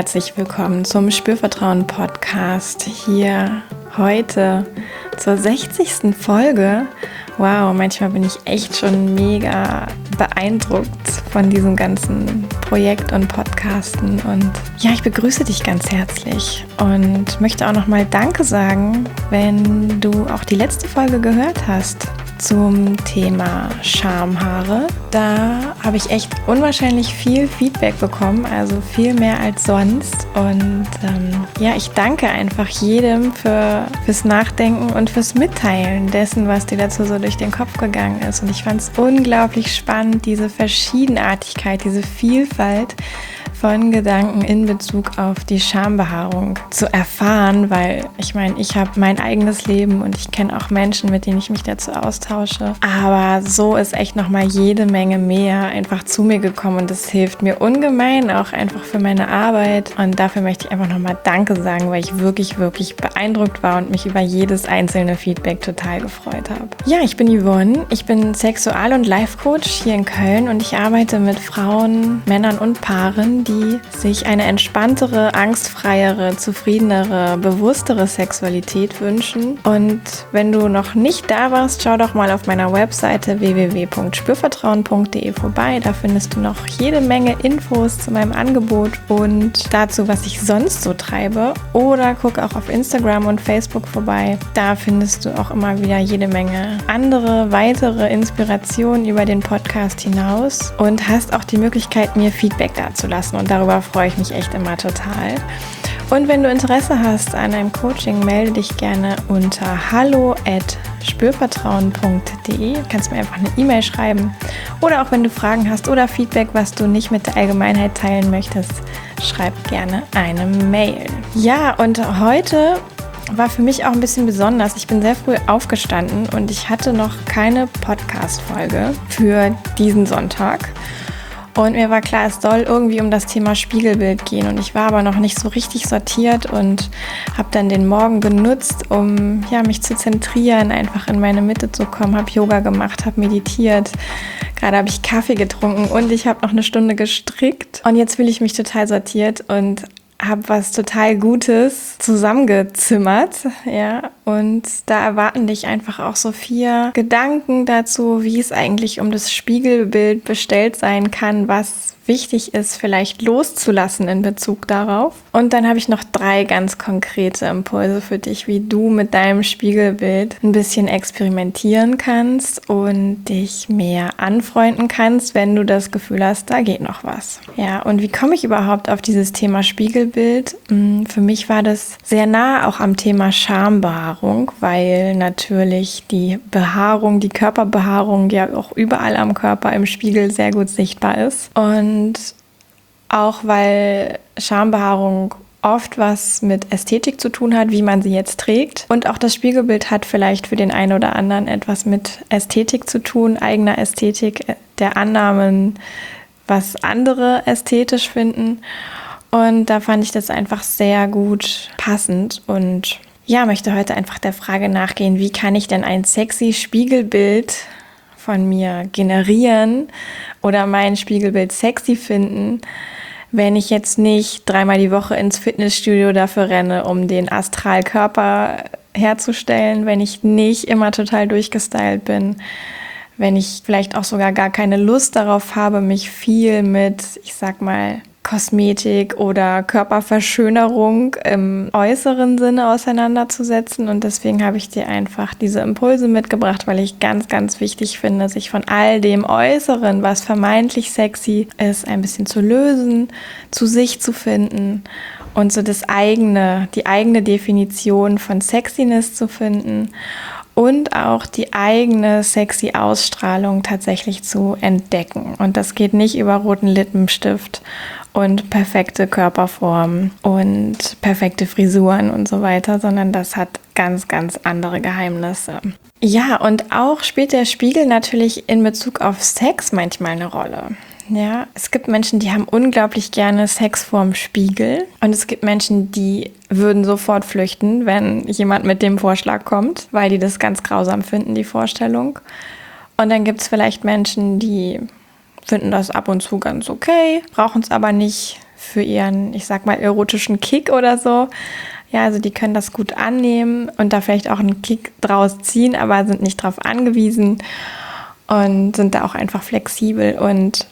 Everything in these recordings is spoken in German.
herzlich willkommen zum Spürvertrauen-Podcast hier heute zur 60. Folge. Wow, manchmal bin ich echt schon mega beeindruckt von diesem ganzen Projekt und Podcasten. Und ja, ich begrüße dich ganz herzlich und möchte auch nochmal Danke sagen, wenn du auch die letzte Folge gehört hast zum Thema Schamhaare. Da habe ich echt unwahrscheinlich viel Feedback bekommen, also viel mehr als sonst. Und ich danke einfach jedem fürs Nachdenken und fürs Mitteilen dessen, was dir dazu so durch den Kopf gegangen ist. Und ich fand es unglaublich spannend, diese Verschiedenartigkeit, diese Vielfalt von Gedanken in Bezug auf die Schambehaarung zu erfahren, weil ich meine, ich habe mein eigenes Leben und ich kenne auch Menschen, mit denen ich mich dazu austausche. Aber so ist echt nochmal jede Menge mehr einfach zu mir gekommen und das hilft mir ungemein, auch einfach für meine Arbeit. Und dafür möchte ich einfach nochmal Danke sagen, weil ich wirklich, wirklich beeindruckt war und mich über jedes einzelne Feedback total gefreut habe. Ja, ich bin Yvonne, ich bin Sexual- und Life-Coach hier in Köln und ich arbeite mit Frauen, Männern und Paaren, die sich eine entspanntere, angstfreiere, zufriedenere, bewusstere Sexualität wünschen. Und wenn du noch nicht da warst, schau doch mal auf meiner Webseite www.spürvertrauen.de vorbei. Da findest du noch jede Menge Infos zu meinem Angebot und dazu, was ich sonst so treibe. Oder guck auch auf Instagram und Facebook vorbei. Da findest du auch immer wieder jede Menge andere, weitere Inspirationen über den Podcast hinaus und hast auch die Möglichkeit, mir Feedback dazulassen. Und darüber freue ich mich echt immer total. Und wenn du Interesse hast an einem Coaching, melde dich gerne unter hallo@spürvertrauen.de. Du kannst mir einfach eine E-Mail schreiben. Oder auch wenn du Fragen hast oder Feedback, was du nicht mit der Allgemeinheit teilen möchtest, schreib gerne eine Mail. Ja, und heute war für mich auch ein bisschen besonders. Ich bin sehr früh aufgestanden und ich hatte noch keine Podcast-Folge für diesen Sonntag. Und mir war klar, es soll irgendwie um das Thema Spiegelbild gehen. Und ich war aber noch nicht so richtig sortiert und habe dann den Morgen genutzt, um mich zu zentrieren, einfach in meine Mitte zu kommen. Habe Yoga gemacht, habe meditiert. Gerade habe ich Kaffee getrunken und ich habe noch eine Stunde gestrickt. Und jetzt fühle ich mich total sortiert und habe was total Gutes zusammengezimmert, und da erwarten dich einfach auch so 4 Gedanken dazu, wie es eigentlich um das Spiegelbild bestellt sein kann, was wichtig ist, vielleicht loszulassen in Bezug darauf. Und dann habe ich noch 3 ganz konkrete Impulse für dich, wie du mit deinem Spiegelbild ein bisschen experimentieren kannst und dich mehr anfreunden kannst, wenn du das Gefühl hast, da geht noch was. Ja, und wie komme ich überhaupt auf dieses Thema Spiegelbild? Für mich war das sehr nah auch am Thema Schambehaarung, weil natürlich die Behaarung, die Körperbehaarung ja auch überall am Körper im Spiegel sehr gut sichtbar ist. Und auch weil Schambehaarung oft was mit Ästhetik zu tun hat, wie man sie jetzt trägt. Und auch das Spiegelbild hat vielleicht für den einen oder anderen etwas mit Ästhetik zu tun, eigener Ästhetik, der Annahmen, was andere ästhetisch finden. Und da fand ich das einfach sehr gut passend und möchte heute einfach der Frage nachgehen, wie kann ich denn ein sexy Spiegelbild von mir generieren oder mein Spiegelbild sexy finden, wenn ich jetzt nicht 3-mal die Woche ins Fitnessstudio dafür renne, um den Astralkörper herzustellen, wenn ich nicht immer total durchgestylt bin, wenn ich vielleicht auch sogar gar keine Lust darauf habe, mich viel mit, Kosmetik oder Körperverschönerung im äußeren Sinne auseinanderzusetzen. Und deswegen habe ich dir einfach diese Impulse mitgebracht, weil ich ganz, ganz wichtig finde, sich von all dem Äußeren, was vermeintlich sexy ist, ein bisschen zu lösen, zu sich zu finden und so die eigene Definition von Sexiness zu finden. Und auch die eigene sexy Ausstrahlung tatsächlich zu entdecken. Und das geht nicht über roten Lippenstift und perfekte Körperformen und perfekte Frisuren und so weiter, sondern das hat ganz, ganz andere Geheimnisse. Ja, und auch spielt der Spiegel natürlich in Bezug auf Sex manchmal eine Rolle. Ja, es gibt Menschen, die haben unglaublich gerne Sex vorm Spiegel und es gibt Menschen, die würden sofort flüchten, wenn jemand mit dem Vorschlag kommt, weil die das ganz grausam finden, die Vorstellung. Und dann gibt es vielleicht Menschen, die finden das ab und zu ganz okay, brauchen es aber nicht für ihren, ich sag mal, erotischen Kick oder so. Ja, also die können das gut annehmen und da vielleicht auch einen Kick draus ziehen, aber sind nicht drauf angewiesen und sind da auch einfach flexibel. Und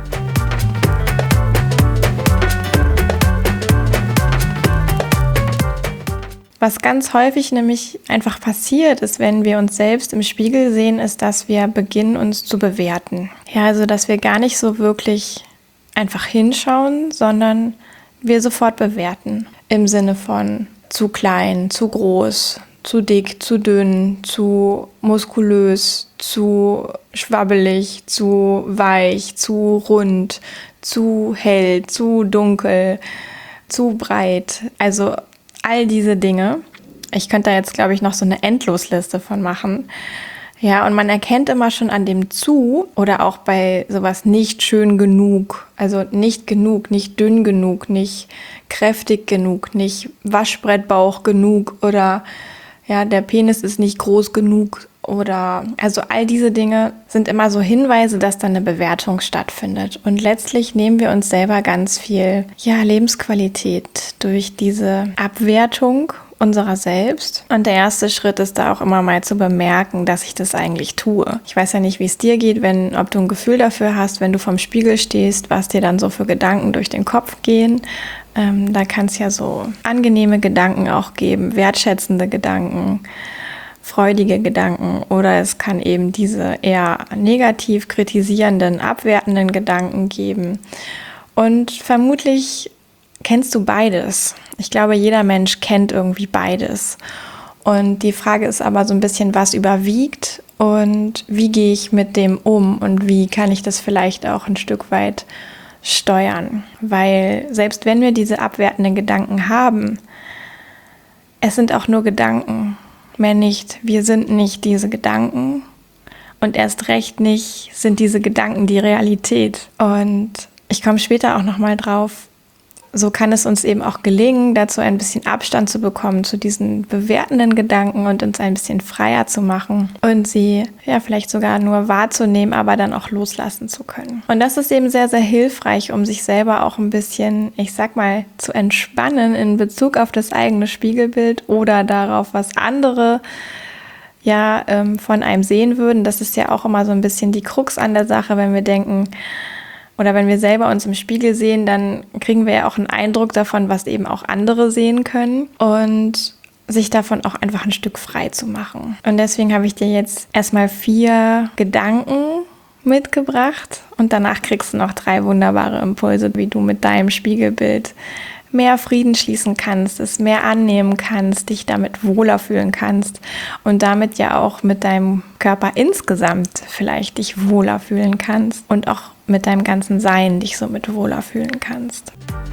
was ganz häufig nämlich einfach passiert ist, wenn wir uns selbst im Spiegel sehen, ist, dass wir beginnen, uns zu bewerten. Ja, also dass wir gar nicht so wirklich einfach hinschauen, sondern wir sofort bewerten. Im Sinne von zu klein, zu groß, zu dick, zu dünn, zu muskulös, zu schwabbelig, zu weich, zu rund, zu hell, zu dunkel, zu breit. Also all diese Dinge. Ich könnte da jetzt, glaube ich, noch so eine Endlosliste von machen. Ja, und man erkennt immer schon an dem zu oder auch bei sowas nicht schön genug, also nicht genug, nicht dünn genug, nicht kräftig genug, nicht Waschbrettbauch genug oder ja, der Penis ist nicht groß genug oder also all diese Dinge sind immer so Hinweise, dass da eine Bewertung stattfindet. Und letztlich nehmen wir uns selber ganz viel Lebensqualität durch diese Abwertung unserer selbst. Und der erste Schritt ist da auch immer mal zu bemerken, dass ich das eigentlich tue. Ich weiß ja nicht, wie es dir geht, ob du ein Gefühl dafür hast, wenn du vorm Spiegel stehst, was dir dann so für Gedanken durch den Kopf gehen. Da kann es ja so angenehme Gedanken auch geben, wertschätzende Gedanken, freudige Gedanken oder es kann eben diese eher negativ kritisierenden, abwertenden Gedanken geben. Und vermutlich kennst du beides. Ich glaube, jeder Mensch kennt irgendwie beides. Und die Frage ist aber so ein bisschen, was überwiegt und wie gehe ich mit dem um und wie kann ich das vielleicht auch ein Stück weit steuern? Weil selbst wenn wir diese abwertenden Gedanken haben, es sind auch nur Gedanken. Mehr nicht, wir sind nicht diese Gedanken und erst recht nicht sind diese Gedanken die Realität. Und ich komme später auch nochmal drauf, so kann es uns eben auch gelingen, dazu ein bisschen Abstand zu bekommen zu diesen bewertenden Gedanken und uns ein bisschen freier zu machen und sie vielleicht sogar nur wahrzunehmen, aber dann auch loslassen zu können. Und das ist eben sehr, sehr hilfreich, um sich selber auch ein bisschen, ich sag mal, zu entspannen in Bezug auf das eigene Spiegelbild oder darauf, was andere von einem sehen würden. Das ist ja auch immer so ein bisschen die Krux an der Sache, wenn wir denken, oder wenn wir selber uns im Spiegel sehen, dann kriegen wir ja auch einen Eindruck davon, was eben auch andere sehen können und sich davon auch einfach ein Stück frei zu machen. Und deswegen habe ich dir jetzt erstmal 4 Gedanken mitgebracht und danach kriegst du noch 3 wunderbare Impulse, wie du mit deinem Spiegelbild mehr Frieden schließen kannst, es mehr annehmen kannst, dich damit wohler fühlen kannst und damit ja auch mit deinem Körper insgesamt vielleicht dich wohler fühlen kannst und auch mit deinem ganzen Sein dich somit wohler fühlen kannst.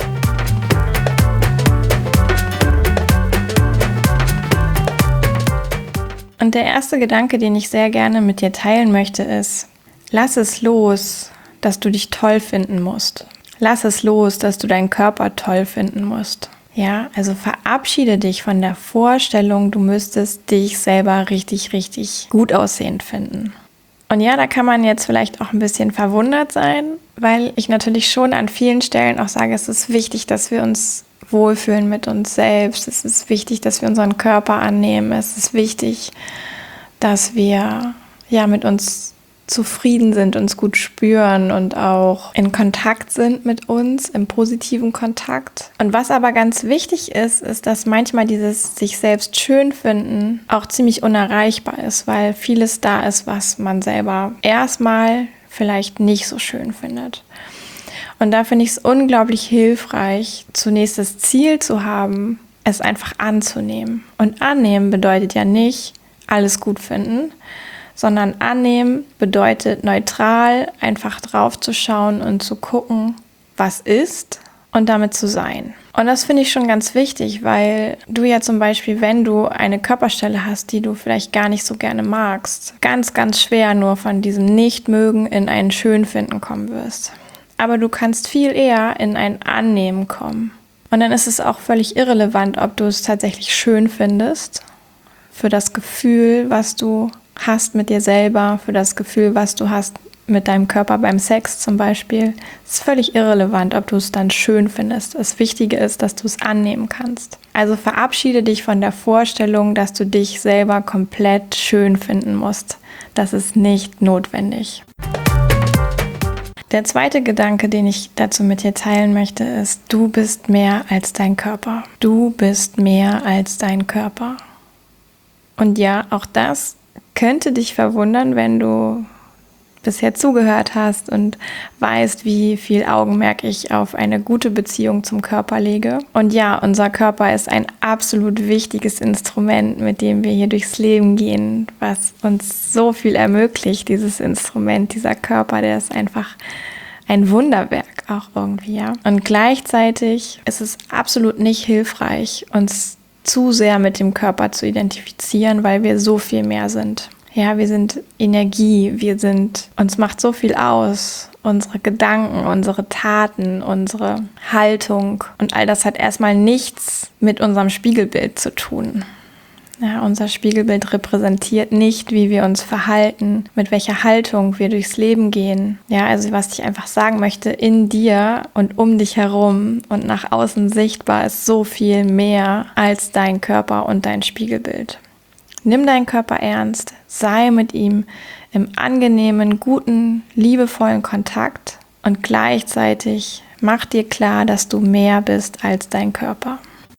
Und der erste Gedanke, den ich sehr gerne mit dir teilen möchte, ist, lass es los, dass du dich toll finden musst. Lass es los, dass du deinen Körper toll finden musst. Ja, also verabschiede dich von der Vorstellung, du müsstest dich selber richtig, richtig gut aussehend finden. Und ja, da kann man jetzt vielleicht auch ein bisschen verwundert sein, weil ich natürlich schon an vielen Stellen auch sage, es ist wichtig, dass wir uns wohlfühlen mit uns selbst. Es ist wichtig, dass wir unseren Körper annehmen. Es ist wichtig, dass wir mit uns zufrieden sind, uns gut spüren und auch in Kontakt sind mit uns, im positiven Kontakt. Und was aber ganz wichtig ist, dass manchmal dieses sich selbst schön finden auch ziemlich unerreichbar ist, weil vieles da ist, was man selber erstmal vielleicht nicht so schön findet. Und da finde ich es unglaublich hilfreich, zunächst das Ziel zu haben, es einfach anzunehmen. Und annehmen bedeutet ja nicht alles gut finden, sondern annehmen bedeutet neutral einfach drauf zu schauen und zu gucken, was ist und damit zu sein. Und das finde ich schon ganz wichtig, weil du ja zum Beispiel, wenn du eine Körperstelle hast, die du vielleicht gar nicht so gerne magst, ganz, ganz schwer nur von diesem Nichtmögen in ein Schönfinden kommen wirst. Aber du kannst viel eher in ein Annehmen kommen. Und dann ist es auch völlig irrelevant, ob du es tatsächlich schön findest, für das Gefühl, was du hast mit dir selber, für das Gefühl, was du hast mit deinem Körper beim Sex zum Beispiel. Es ist völlig irrelevant, ob du es dann schön findest. Das Wichtige ist, dass du es annehmen kannst. Also verabschiede dich von der Vorstellung, dass du dich selber komplett schön finden musst. Das ist nicht notwendig. Der zweite Gedanke, den ich dazu mit dir teilen möchte, ist, du bist mehr als dein Körper. Du bist mehr als dein Körper. Und ja, auch das könnte dich verwundern, wenn du bisher zugehört hast und weißt, wie viel Augenmerk ich auf eine gute Beziehung zum Körper lege. Und ja, unser Körper ist ein absolut wichtiges Instrument, mit dem wir hier durchs Leben gehen, was uns so viel ermöglicht, dieses Instrument, dieser Körper, der ist einfach ein Wunderwerk auch irgendwie, ja. Und gleichzeitig ist es absolut nicht hilfreich, uns zu sehr mit dem Körper zu identifizieren, weil wir so viel mehr sind. Ja, wir sind Energie, uns macht so viel aus, unsere Gedanken, unsere Taten, unsere Haltung und all das hat erstmal nichts mit unserem Spiegelbild zu tun. Ja, unser Spiegelbild repräsentiert nicht, wie wir uns verhalten, mit welcher Haltung wir durchs Leben gehen. Ja, also was ich einfach sagen möchte, in dir und um dich herum und nach außen sichtbar ist so viel mehr als dein Körper und dein Spiegelbild. Nimm deinen Körper ernst, sei mit ihm im angenehmen, guten, liebevollen Kontakt und gleichzeitig mach dir klar, dass du mehr bist als dein Körper.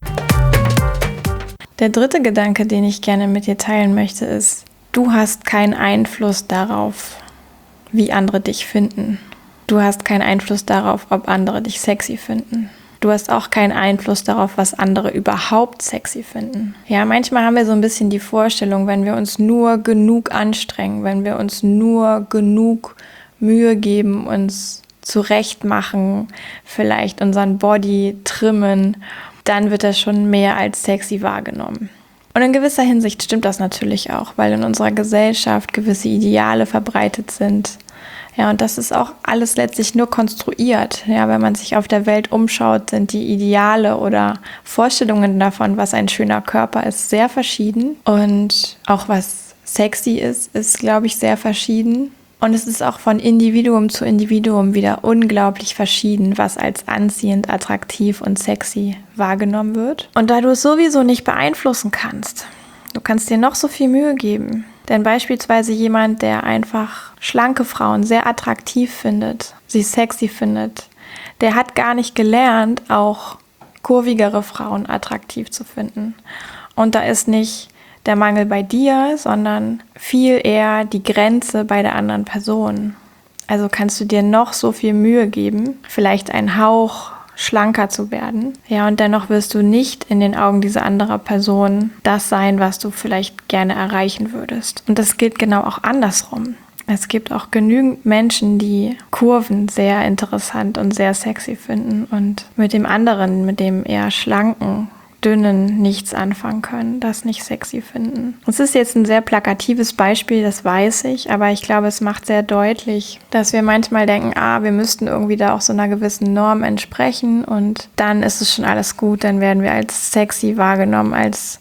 Der dritte Gedanke, den ich gerne mit dir teilen möchte, ist, du hast keinen Einfluss darauf, wie andere dich finden. Du hast keinen Einfluss darauf, ob andere dich sexy finden. Du hast auch keinen Einfluss darauf, was andere überhaupt sexy finden. Ja, manchmal haben wir so ein bisschen die Vorstellung, wenn wir uns nur genug anstrengen, wenn wir uns nur genug Mühe geben, uns zurechtmachen, vielleicht unseren Body trimmen, dann wird das schon mehr als sexy wahrgenommen. Und in gewisser Hinsicht stimmt das natürlich auch, weil in unserer Gesellschaft gewisse Ideale verbreitet sind. Ja, und das ist auch alles letztlich nur konstruiert. Ja, wenn man sich auf der Welt umschaut, sind die Ideale oder Vorstellungen davon, was ein schöner Körper ist, sehr verschieden. Und auch was sexy ist, glaube ich, sehr verschieden. Und es ist auch von Individuum zu Individuum wieder unglaublich verschieden, was als anziehend, attraktiv und sexy wahrgenommen wird. Und da du es sowieso nicht beeinflussen kannst, du kannst dir noch so viel Mühe geben. Denn beispielsweise jemand, der einfach schlanke Frauen sehr attraktiv findet, sie sexy findet, der hat gar nicht gelernt, auch kurvigere Frauen attraktiv zu finden. Und da ist nicht der Mangel bei dir, sondern viel eher die Grenze bei der anderen Person. Also kannst du dir noch so viel Mühe geben, vielleicht einen Hauch schlanker zu werden. Ja, und dennoch wirst du nicht in den Augen dieser anderen Person das sein, was du vielleicht gerne erreichen würdest. Und das gilt genau auch andersrum. Es gibt auch genügend Menschen, die Kurven sehr interessant und sehr sexy finden und mit dem anderen, mit dem eher schlanken, dünnen nichts anfangen können, das nicht sexy finden. Es ist jetzt ein sehr plakatives Beispiel, das weiß ich, aber ich glaube, es macht sehr deutlich, dass wir manchmal denken, wir müssten irgendwie da auch so einer gewissen Norm entsprechen und dann ist es schon alles gut, dann werden wir als sexy wahrgenommen, als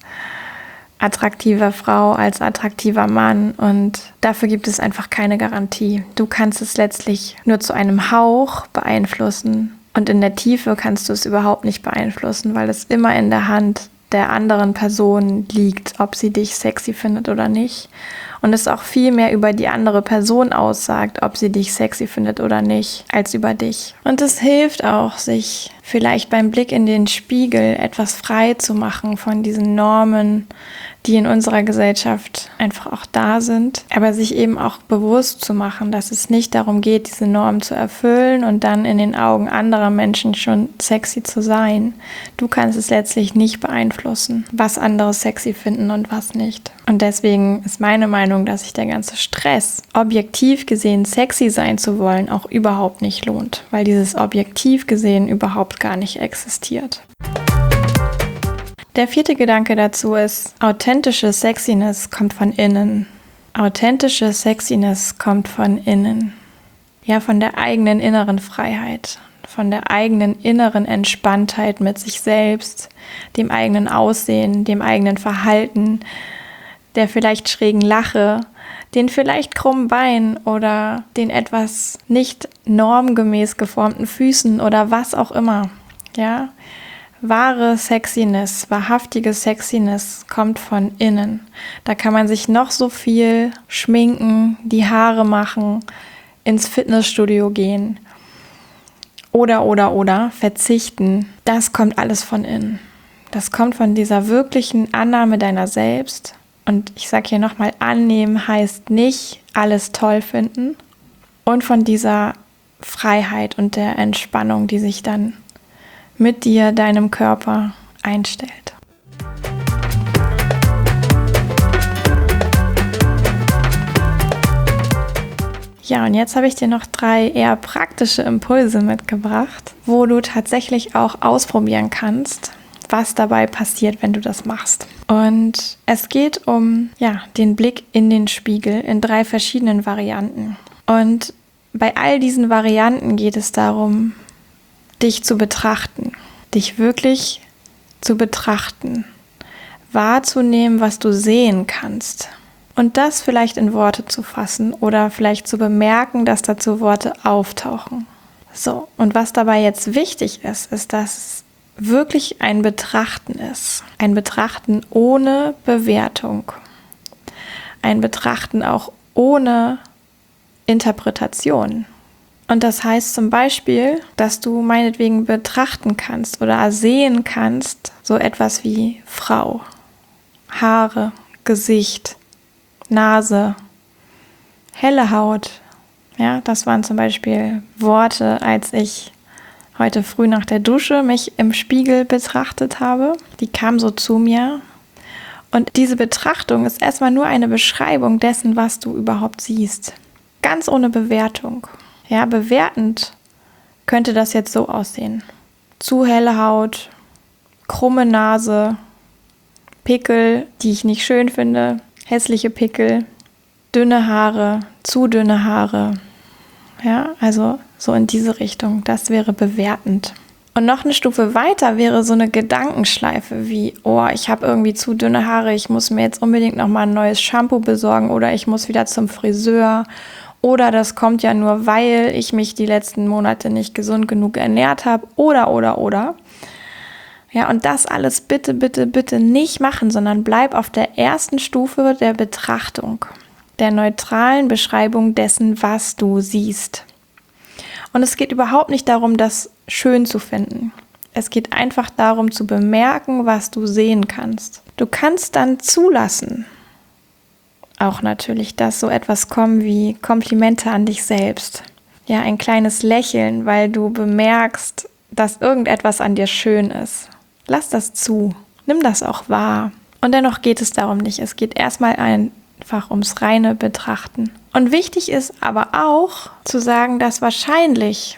attraktive Frau, als attraktiver Mann und dafür gibt es einfach keine Garantie. Du kannst es letztlich nur zu einem Hauch beeinflussen. Und in der Tiefe kannst du es überhaupt nicht beeinflussen, weil es immer in der Hand der anderen Person liegt, ob sie dich sexy findet oder nicht. Und es auch viel mehr über die andere Person aussagt, ob sie dich sexy findet oder nicht, als über dich. Und es hilft auch, sich vielleicht beim Blick in den Spiegel etwas frei zu machen von diesen Normen, die in unserer Gesellschaft einfach auch da sind, aber sich eben auch bewusst zu machen, dass es nicht darum geht, diese Norm zu erfüllen und dann in den Augen anderer Menschen schon sexy zu sein. Du kannst es letztlich nicht beeinflussen, was andere sexy finden und was nicht. Und deswegen ist meine Meinung, dass sich der ganze Stress, objektiv gesehen sexy sein zu wollen, auch überhaupt nicht lohnt, weil dieses objektiv gesehen überhaupt gar nicht existiert. Der vierte Gedanke dazu ist, authentische Sexiness kommt von innen. Authentische Sexiness kommt von innen. Ja, von der eigenen inneren Freiheit, von der eigenen inneren Entspanntheit mit sich selbst, dem eigenen Aussehen, dem eigenen Verhalten, der vielleicht schrägen Lache, den vielleicht krummen Beinen oder den etwas nicht normgemäß geformten Füßen oder was auch immer. Ja, wahre Sexiness, wahrhaftige Sexiness kommt von innen. Da kann man sich noch so viel schminken, die Haare machen, ins Fitnessstudio gehen oder verzichten. Das kommt alles von innen. Das kommt von dieser wirklichen Annahme deiner selbst. Und ich sage hier nochmal, annehmen heißt nicht alles toll finden. Und von dieser Freiheit und der Entspannung, die sich dann mit dir, deinem Körper einstellt. Ja, und jetzt habe ich dir noch 3 eher praktische Impulse mitgebracht, wo du tatsächlich auch ausprobieren kannst, was dabei passiert, wenn du das machst. Und es geht um den Blick in den Spiegel in 3 verschiedenen Varianten. Und bei all diesen Varianten geht es darum, dich zu betrachten, dich wirklich zu betrachten, wahrzunehmen, was du sehen kannst und das vielleicht in Worte zu fassen oder vielleicht zu bemerken, dass dazu Worte auftauchen. So, und was dabei jetzt wichtig ist, ist, dass es wirklich ein Betrachten ist, ein Betrachten ohne Bewertung, ein Betrachten auch ohne Interpretation. Und das heißt zum Beispiel, dass du meinetwegen betrachten kannst oder sehen kannst, so etwas wie Frau, Haare, Gesicht, Nase, helle Haut. Ja, das waren zum Beispiel Worte, als ich heute früh nach der Dusche mich im Spiegel betrachtet habe. Die kam so zu mir. Und diese Betrachtung ist erstmal nur eine Beschreibung dessen, was du überhaupt siehst. Ganz ohne Bewertung. Ja, bewertend könnte das jetzt so aussehen. Zu helle Haut, krumme Nase, Pickel, die ich nicht schön finde, hässliche Pickel, dünne Haare, zu dünne Haare. Ja, also so in diese Richtung. Das wäre bewertend. Und noch eine Stufe weiter wäre so eine Gedankenschleife wie, oh, ich habe irgendwie zu dünne Haare, ich muss mir jetzt unbedingt nochmal ein neues Shampoo besorgen oder ich muss wieder zum Friseur. Oder das kommt ja nur, weil ich mich die letzten Monate nicht gesund genug ernährt habe. Oder. Ja, und das alles bitte, bitte, bitte nicht machen, sondern bleib auf der ersten Stufe der Betrachtung, der neutralen Beschreibung dessen, was du siehst. Und es geht überhaupt nicht darum, das schön zu finden. Es geht einfach darum, zu bemerken, was du sehen kannst. Du kannst dann zulassen, auch natürlich, dass so etwas kommen wie Komplimente an dich selbst. Ja, ein kleines Lächeln, weil du bemerkst, dass irgendetwas an dir schön ist. Lass das zu. Nimm das auch wahr. Und dennoch geht es darum nicht. Es geht erstmal einfach ums reine Betrachten. Und wichtig ist aber auch zu sagen, dass wahrscheinlich,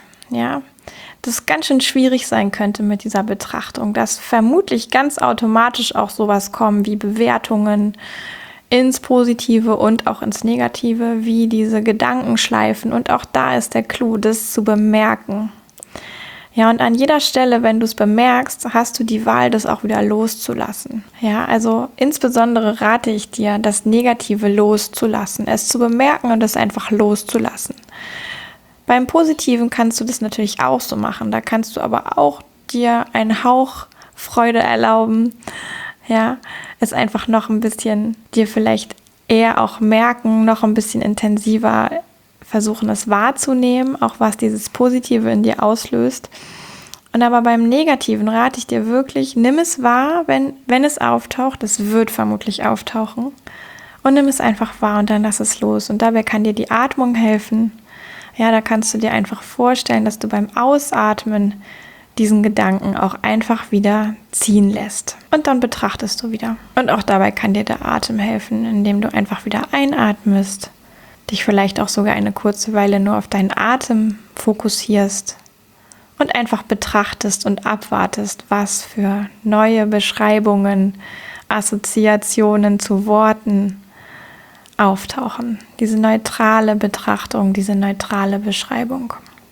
das ganz schön schwierig sein könnte mit dieser Betrachtung, dass vermutlich ganz automatisch auch sowas kommen wie Bewertungen ins Positive und auch ins Negative, wie diese Gedankenschleifen. Und auch da ist der Clou, das zu bemerken. Ja, und an jeder Stelle, wenn du es bemerkst, hast du die Wahl, das auch wieder loszulassen. Ja, also insbesondere rate ich dir, das Negative loszulassen, es zu bemerken und es einfach loszulassen. Beim Positiven kannst du das natürlich auch so machen. Da kannst du aber auch dir einen Hauch Freude erlauben. Ja, es einfach noch ein bisschen dir vielleicht eher auch merken, noch ein bisschen intensiver versuchen, es wahrzunehmen, auch was dieses Positive in dir auslöst. Und aber beim Negativen rate ich dir wirklich, nimm es wahr, wenn es auftaucht, es wird vermutlich auftauchen, und nimm es einfach wahr und dann lass es los. Und dabei kann dir die Atmung helfen. Ja, da kannst du dir einfach vorstellen, dass du beim Ausatmen diesen Gedanken auch einfach wieder ziehen lässt. Und dann betrachtest du wieder. Und auch dabei kann dir der Atem helfen, indem du einfach wieder einatmest, dich vielleicht auch sogar eine kurze Weile nur auf deinen Atem fokussierst und einfach betrachtest und abwartest, was für neue Beschreibungen, Assoziationen zu Worten auftauchen. Diese neutrale Betrachtung, diese neutrale Beschreibung.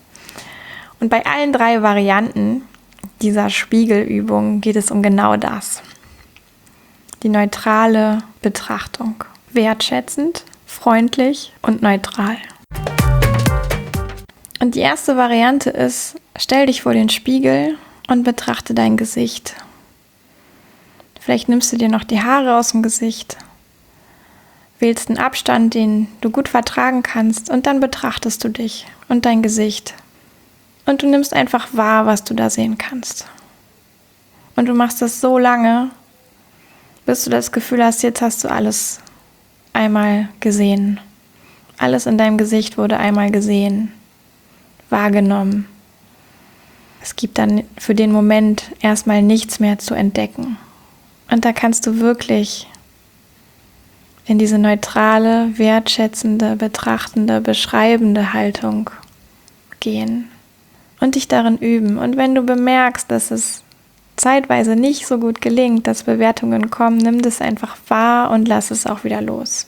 Und bei allen 3 Varianten dieser Spiegelübung geht es um genau das. Die neutrale Betrachtung. Wertschätzend, freundlich und neutral. Und die erste Variante ist, stell dich vor den Spiegel und betrachte dein Gesicht. Vielleicht nimmst du dir noch die Haare aus dem Gesicht, wählst einen Abstand, den du gut vertragen kannst, und dann betrachtest du dich und dein Gesicht. Und du nimmst einfach wahr, was du da sehen kannst. Und du machst das so lange, bis du das Gefühl hast, jetzt hast du alles einmal gesehen. Alles in deinem Gesicht wurde einmal gesehen, wahrgenommen. Es gibt dann für den Moment erstmal nichts mehr zu entdecken. Und da kannst du wirklich in diese neutrale, wertschätzende, betrachtende, beschreibende Haltung gehen und dich darin üben. Und wenn du bemerkst, dass es zeitweise nicht so gut gelingt, dass Bewertungen kommen, nimm das einfach wahr und lass es auch wieder los.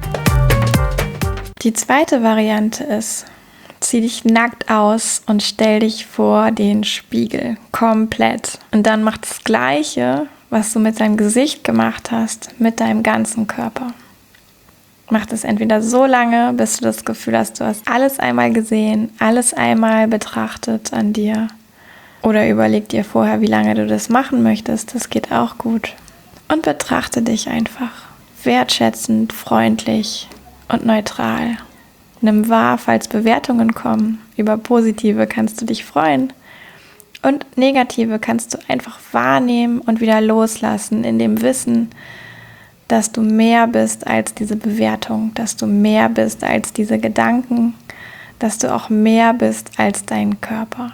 Die zweite Variante ist, zieh dich nackt aus und stell dich vor den Spiegel, komplett. Und dann mach das Gleiche, was du mit deinem Gesicht gemacht hast, mit deinem ganzen Körper. Mach das entweder so lange, bis du das Gefühl hast, du hast alles einmal gesehen, alles einmal betrachtet an dir. Oder überleg dir vorher, wie lange du das machen möchtest, das geht auch gut. Und betrachte dich einfach wertschätzend, freundlich und neutral. Nimm wahr, falls Bewertungen kommen. Über positive kannst du dich freuen. Und negative kannst du einfach wahrnehmen und wieder loslassen, in dem Wissen, dass du mehr bist als diese Bewertung, dass du mehr bist als diese Gedanken, dass du auch mehr bist als dein Körper.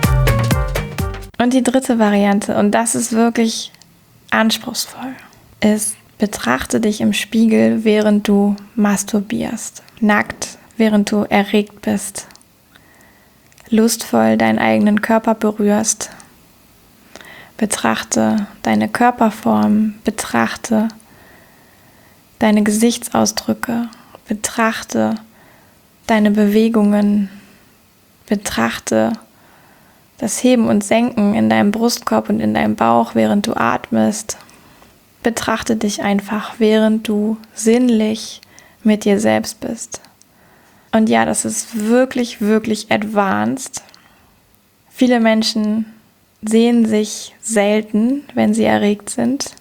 Und die dritte Variante, und das ist wirklich anspruchsvoll, ist, betrachte dich im Spiegel, während du masturbierst. Nackt, während du erregt bist. Lustvoll deinen eigenen Körper berührst. Betrachte deine Körperform, betrachte deine Gesichtsausdrücke, betrachte deine Bewegungen, betrachte das Heben und Senken in deinem Brustkorb und in deinem Bauch, während du atmest. Betrachte dich einfach, während du sinnlich mit dir selbst bist. Und ja, das ist wirklich, wirklich advanced. Viele Menschen sehen sich selten, wenn sie erregt sind.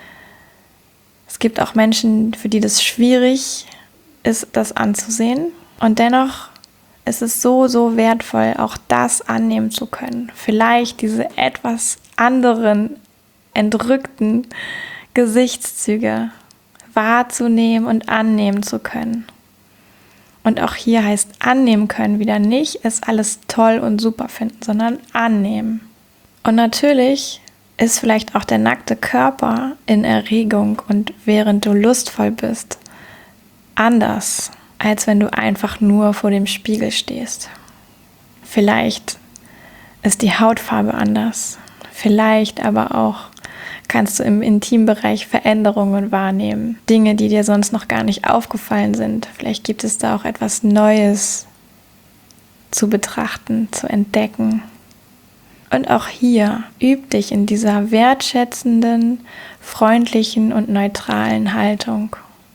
Es gibt auch Menschen, für die das schwierig ist, das anzusehen. Und dennoch ist es so, so wertvoll, auch das annehmen zu können. Vielleicht diese etwas anderen, entrückten Gesichtszüge wahrzunehmen und annehmen zu können. Und auch hier heißt annehmen können wieder nicht, es alles toll und super finden, sondern annehmen. Und natürlich ist vielleicht auch der nackte Körper in Erregung und während du lustvoll bist, anders, als wenn du einfach nur vor dem Spiegel stehst. Vielleicht ist die Hautfarbe anders. Vielleicht aber auch kannst du im Intimbereich Veränderungen wahrnehmen. Dinge, die dir sonst noch gar nicht aufgefallen sind. Vielleicht gibt es da auch etwas Neues zu betrachten, zu entdecken. Und auch hier üb dich in dieser wertschätzenden, freundlichen und neutralen Haltung.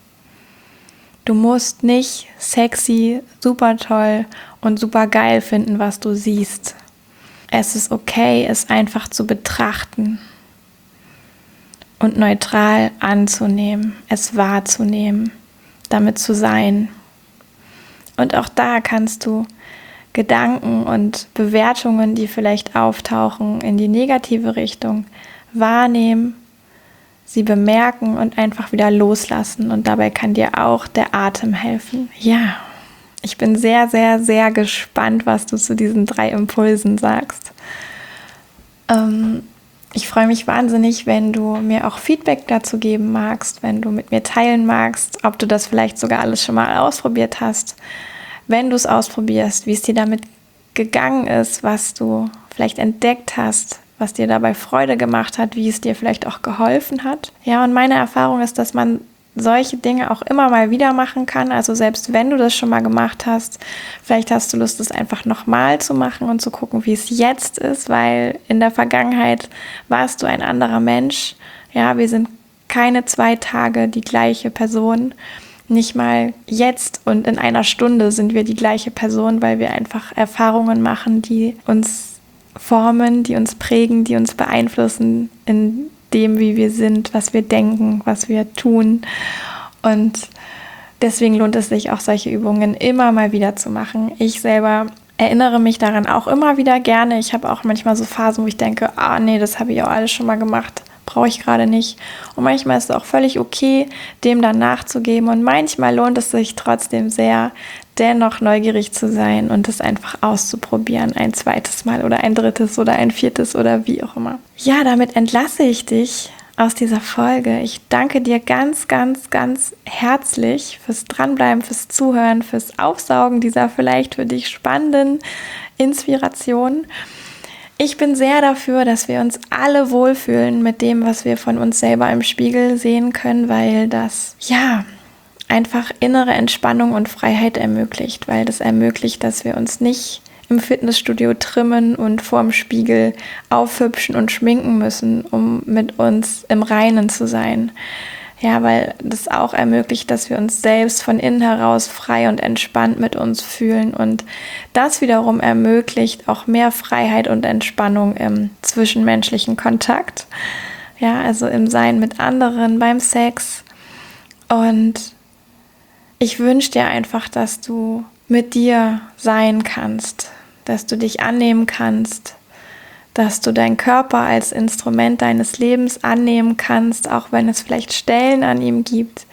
Du musst nicht sexy, super toll und super geil finden, was du siehst. Es ist okay, es einfach zu betrachten und neutral anzunehmen, es wahrzunehmen, damit zu sein. Und auch da kannst du Gedanken und Bewertungen, die vielleicht auftauchen, in die negative Richtung wahrnehmen, sie bemerken und einfach wieder loslassen. Und dabei kann dir auch der Atem helfen. Ja, ich bin sehr, sehr, sehr gespannt, was du zu diesen 3 Impulsen sagst. Ich freue mich wahnsinnig, wenn du mir auch Feedback dazu geben magst, wenn du mit mir teilen magst, ob du das vielleicht sogar alles schon mal ausprobiert hast. Wenn du es ausprobierst, wie es dir damit gegangen ist, was du vielleicht entdeckt hast, was dir dabei Freude gemacht hat, wie es dir vielleicht auch geholfen hat. Ja, und meine Erfahrung ist, dass man solche Dinge auch immer mal wieder machen kann. Also selbst wenn du das schon mal gemacht hast, vielleicht hast du Lust, es einfach nochmal zu machen und zu gucken, wie es jetzt ist, weil in der Vergangenheit warst du ein anderer Mensch. Ja, wir sind keine 2 Tage die gleiche Person. Nicht mal jetzt und in einer Stunde sind wir die gleiche Person, weil wir einfach Erfahrungen machen, die uns formen, die uns prägen, die uns beeinflussen in dem, wie wir sind, was wir denken, was wir tun. Und deswegen lohnt es sich auch, solche Übungen immer mal wieder zu machen. Ich selber erinnere mich daran auch immer wieder gerne. Ich habe auch manchmal so Phasen, wo ich denke, nee, das habe ich auch alles schon mal gemacht. Brauche ich gerade nicht. Und manchmal ist es auch völlig okay, dem dann nachzugeben. Und manchmal lohnt es sich trotzdem sehr, dennoch neugierig zu sein und es einfach auszuprobieren. Ein zweites Mal oder ein drittes oder ein viertes oder wie auch immer. Ja, damit entlasse ich dich aus dieser Folge. Ich danke dir ganz, ganz, ganz herzlich fürs Dranbleiben, fürs Zuhören, fürs Aufsaugen dieser vielleicht für dich spannenden Inspiration. Ich bin sehr dafür, dass wir uns alle wohlfühlen mit dem, was wir von uns selber im Spiegel sehen können, weil das, einfach innere Entspannung und Freiheit ermöglicht, weil das ermöglicht, dass wir uns nicht im Fitnessstudio trimmen und vorm Spiegel aufhübschen und schminken müssen, um mit uns im Reinen zu sein. Ja, weil das auch ermöglicht, dass wir uns selbst von innen heraus frei und entspannt mit uns fühlen und das wiederum ermöglicht auch mehr Freiheit und Entspannung im zwischenmenschlichen Kontakt. Ja, also im Sein mit anderen, beim Sex. Und ich wünsche dir einfach, dass du mit dir sein kannst, dass du dich annehmen kannst, dass du deinen Körper als Instrument deines Lebens annehmen kannst, auch wenn es vielleicht Stellen an ihm gibt,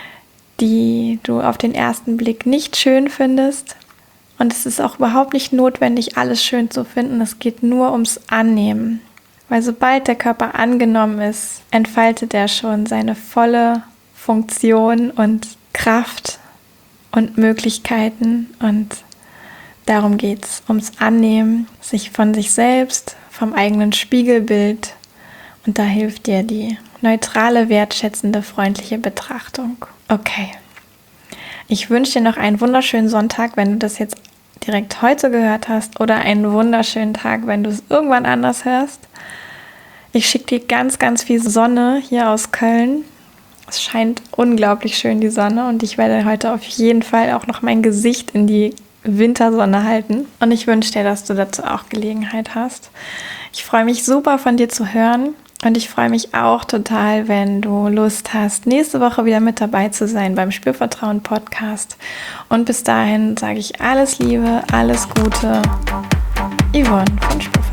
die du auf den ersten Blick nicht schön findest. Und es ist auch überhaupt nicht notwendig, alles schön zu finden. Es geht nur ums Annehmen. Weil sobald der Körper angenommen ist, entfaltet er schon seine volle Funktion und Kraft und Möglichkeiten. Und darum geht es, ums Annehmen, sich von sich selbst, vom eigenen Spiegelbild. Und da hilft dir die neutrale, wertschätzende, freundliche Betrachtung. Okay. Ich wünsche dir noch einen wunderschönen Sonntag, wenn du das jetzt direkt heute gehört hast, oder einen wunderschönen Tag, wenn du es irgendwann anders hörst. Ich schicke dir ganz, ganz viel Sonne hier aus Köln. Es scheint unglaublich schön, die Sonne, und ich werde heute auf jeden Fall auch noch mein Gesicht in die Wintersonne halten. Und ich wünsche dir, dass du dazu auch Gelegenheit hast. Ich freue mich super, von dir zu hören. Und ich freue mich auch total, wenn du Lust hast, nächste Woche wieder mit dabei zu sein beim Spürvertrauen Podcast. Und bis dahin sage ich alles Liebe, alles Gute. Yvonne von Spürvertrauen.